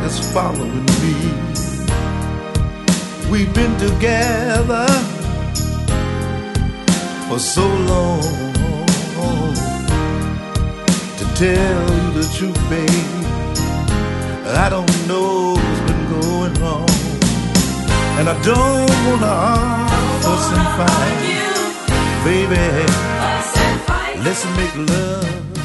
is following me. We've been together for so long. To tell you the truth, babe, I don't know what's been going wrong, and I don't wanna fuss and fight, baby. Let's make love